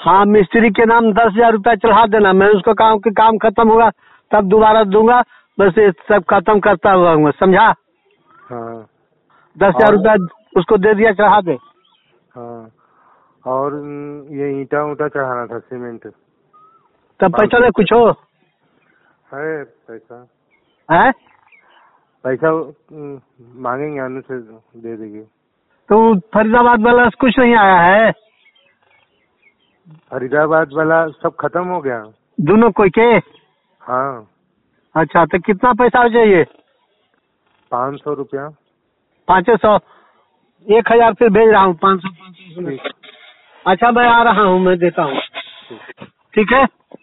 हाँ, मिस्त्री के नाम 10,000 रुपया चढ़ा देना। मैं उसको काम खत्म होगा तब दोबारा दूंगा। बस ये सब खत्म करता हुआ समझा। हाँ 10,000 रुपया उसको दे दिया, चढ़ा दे। हाँ और ये ईंटा उटा चढ़ाना था, सीमेंट। तब पैसा दे कुछ हो है पैसा? है पैसा मांगेंगे, अनु से दे देंगे। तो फरीदाबाद वाला से कुछ नहीं आया है? फरीदाबाद वाला सब खत्म हो गया दोनों कोई के? हाँ। अच्छा, तो कितना पैसा चाहिए? 500 रुपया। 500? 1,000 फिर भेज रहा हूँ। 500 500। अच्छा, मैं आ रहा हूँ, मैं देता हूँ। ठीक है।